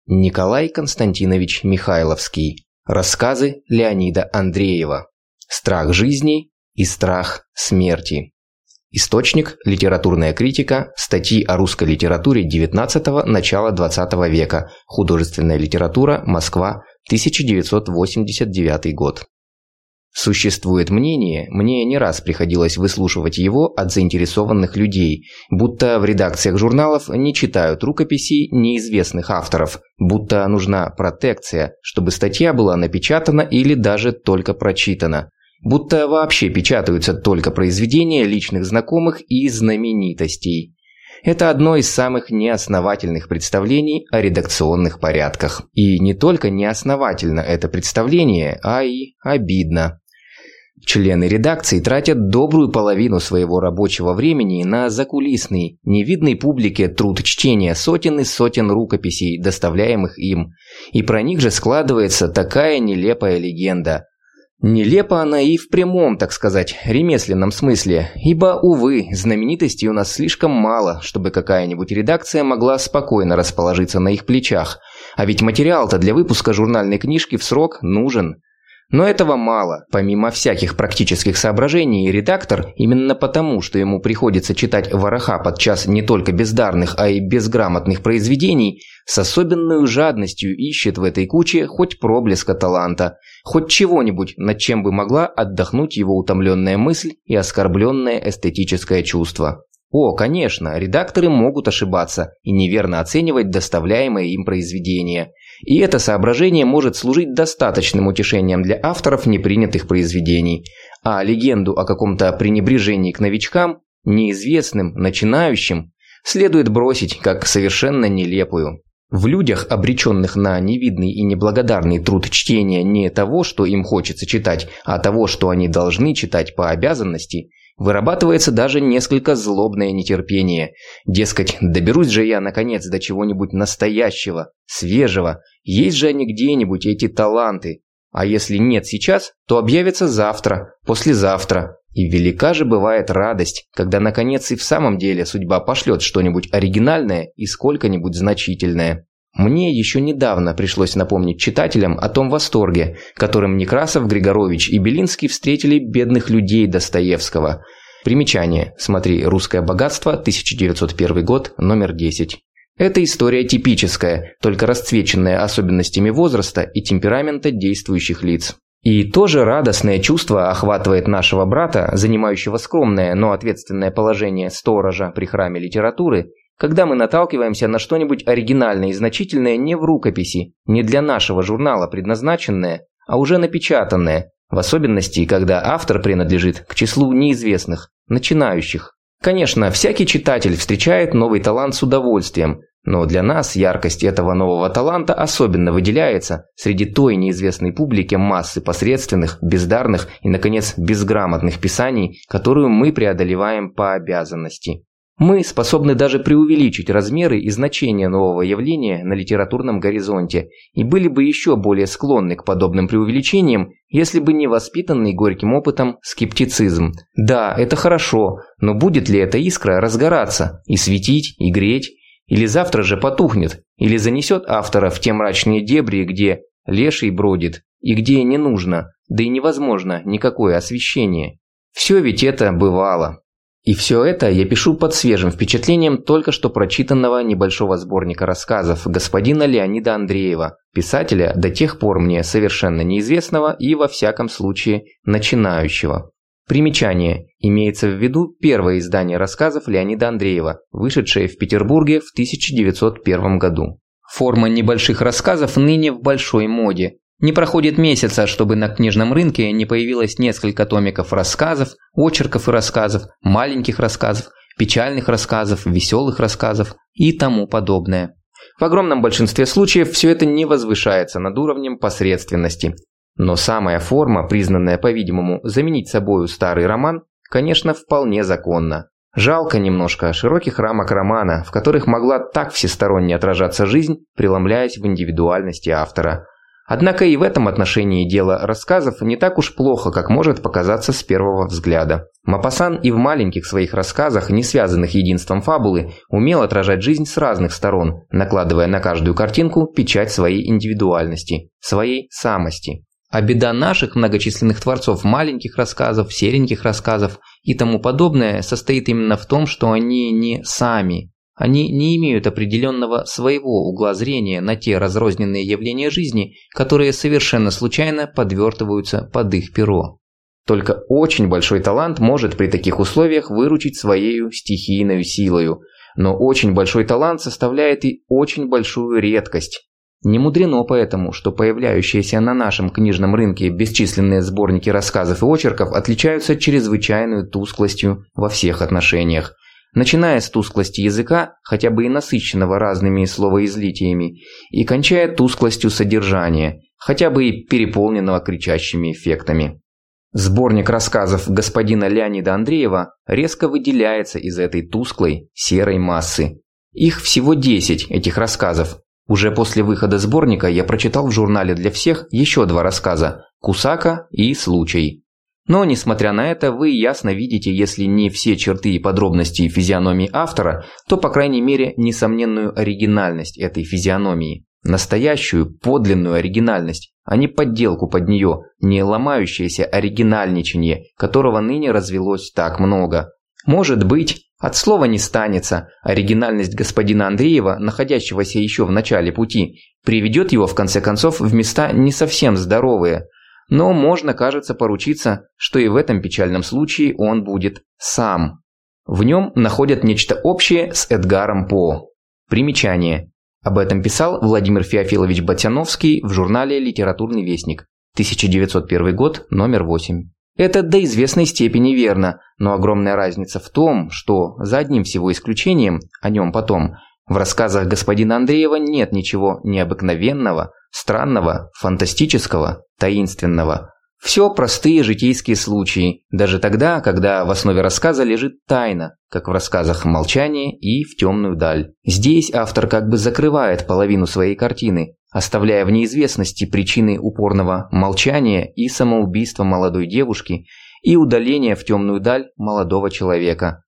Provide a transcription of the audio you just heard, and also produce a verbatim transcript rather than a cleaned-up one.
Николай Константинович Михайловский. Рассказы Леонида Андреева. Страх жизни и страх смерти. Источник – литературная критика, статьи о русской литературе девятнадцатого – начала двадцатого века, художественная литература, Москва, тысяча девятьсот восемьдесят девятый год. Существует мнение, мне не раз приходилось выслушивать его от заинтересованных людей, будто в редакциях журналов не читают рукописей неизвестных авторов, будто нужна протекция, чтобы статья была напечатана или даже только прочитана, будто вообще печатаются только произведения личных знакомых и знаменитостей. Это одно из самых неосновательных представлений о редакционных порядках. И не только неосновательно это представление, а и обидно. Члены редакции тратят добрую половину своего рабочего времени на закулисный, невидный публике труд чтения сотен и сотен рукописей, доставляемых им. И про них же складывается такая нелепая легенда. Нелепа она и в прямом, так сказать, ремесленном смысле, ибо, увы, знаменитостей у нас слишком мало, чтобы какая-нибудь редакция могла спокойно расположиться на их плечах, а ведь материал-то для выпуска журнальной книжки в срок нужен. Но этого мало. Помимо всяких практических соображений, редактор, именно потому, что ему приходится читать вороха подчас не только бездарных, а и безграмотных произведений, с особенной жадностью ищет в этой куче хоть проблеска таланта, хоть чего-нибудь, над чем бы могла отдохнуть его утомленная мысль и оскорбленное эстетическое чувство. О, конечно, редакторы могут ошибаться и неверно оценивать доставляемые им произведения. И это соображение может служить достаточным утешением для авторов непринятых произведений. А легенду о каком-то пренебрежении к новичкам, неизвестным, начинающим, следует бросить как совершенно нелепую. В людях, обреченных на невидный и неблагодарный труд чтения не того, что им хочется читать, а того, что они должны читать по обязанности, вырабатывается даже несколько злобное нетерпение. Дескать, доберусь же я наконец до чего-нибудь настоящего, свежего, есть же они где-нибудь эти таланты. А если нет сейчас, то объявятся завтра, послезавтра. И велика же бывает радость, когда наконец и в самом деле судьба пошлет что-нибудь оригинальное и сколько-нибудь значительное. Мне еще недавно пришлось напомнить читателям о том восторге, которым Некрасов, Григорович и Белинский встретили бедных людей Достоевского. Примечание. Смотри «Русское богатство», тысяча девятьсот первый год, номер десять. Эта история типическая, только расцвеченная особенностями возраста и темперамента действующих лиц. И тоже радостное чувство охватывает нашего брата, занимающего скромное, но ответственное положение сторожа при храме литературы, когда мы наталкиваемся на что-нибудь оригинальное и значительное не в рукописи, не для нашего журнала предназначенное, а уже напечатанное, в особенности, когда автор принадлежит к числу неизвестных, начинающих. Конечно, всякий читатель встречает новый талант с удовольствием, но для нас яркость этого нового таланта особенно выделяется среди той неизвестной публике массы посредственных, бездарных и, наконец, безграмотных писаний, которую мы преодолеваем по обязанности. Мы способны даже преувеличить размеры и значение нового явления на литературном горизонте и были бы еще более склонны к подобным преувеличениям, если бы не воспитанный горьким опытом скептицизм. Да, это хорошо, но будет ли эта искра разгораться и светить, и греть? Или завтра же потухнет, или занесет автора в те мрачные дебри, где леший бродит, и где не нужно, да и невозможно никакое освещение? Все ведь это бывало. И все это я пишу под свежим впечатлением только что прочитанного небольшого сборника рассказов господина Леонида Андреева, писателя до тех пор мне совершенно неизвестного и, во всяком случае, начинающего. Примечание. Имеется в виду первое издание рассказов Леонида Андреева, вышедшее в Петербурге в тысяча девятьсот первом году. Форма небольших рассказов ныне в большой моде. Не проходит месяца, чтобы на книжном рынке не появилось несколько томиков рассказов, очерков и рассказов, маленьких рассказов, печальных рассказов, веселых рассказов и тому подобное. В огромном большинстве случаев все это не возвышается над уровнем посредственности. Но самая форма, признанная, по-видимому, заменить собою старый роман, конечно, вполне законна. Жалко немножко широких рамок романа, в которых могла так всесторонне отражаться жизнь, преломляясь в индивидуальности автора. Однако и в этом отношении дело рассказов не так уж плохо, как может показаться с первого взгляда. Мопассан и в маленьких своих рассказах, не связанных единством фабулы, умел отражать жизнь с разных сторон, накладывая на каждую картинку печать своей индивидуальности, своей самости. А беда наших многочисленных творцов маленьких рассказов, сереньких рассказов и тому подобное состоит именно в том, что они не сами. Они не имеют определенного своего угла зрения на те разрозненные явления жизни, которые совершенно случайно подвертываются под их перо. Только очень большой талант может при таких условиях выручить своею стихийной силою, но очень большой талант составляет и очень большую редкость. Не мудрено поэтому, что появляющиеся на нашем книжном рынке бесчисленные сборники рассказов и очерков отличаются чрезвычайной тусклостью во всех отношениях. Начиная с тусклости языка, хотя бы и насыщенного разными словоизлитиями, и кончая тусклостью содержания, хотя бы и переполненного кричащими эффектами. Сборник рассказов господина Леонида Андреева резко выделяется из этой тусклой, серой массы. Их всего десять, этих рассказов. Уже после выхода сборника я прочитал в журнале «Для всех» еще два рассказа «Кусака» и «Случай». Но, несмотря на это, вы ясно видите, если не все черты и подробности физиономии автора, то, по крайней мере, несомненную оригинальность этой физиономии. Настоящую, подлинную оригинальность, а не подделку под нее, не ломающееся оригинальничанье, которого ныне развелось так много. Может быть, от слова не станется, оригинальность господина Андреева, находящегося еще в начале пути, приведет его в конце концов в места не совсем здоровые. Но можно, кажется, поручиться, что и в этом печальном случае он будет сам. В нем находят нечто общее с Эдгаром По. Примечание. Об этом писал Владимир Феофилович Ботяновский в журнале «Литературный вестник», тысяча девятьсот первый год, номер восемь. Это до известной степени верно, но огромная разница в том, что, за одним всего исключением, о нем потом, в рассказах господина Андреева нет ничего необыкновенного, странного, фантастического, таинственного. Все простые житейские случаи, даже тогда, когда в основе рассказа лежит тайна, как в рассказах «Молчание» и «В темную даль». Здесь автор как бы закрывает половину своей картины, оставляя в неизвестности причины упорного молчания и самоубийства молодой девушки и удаления в темную даль молодого человека.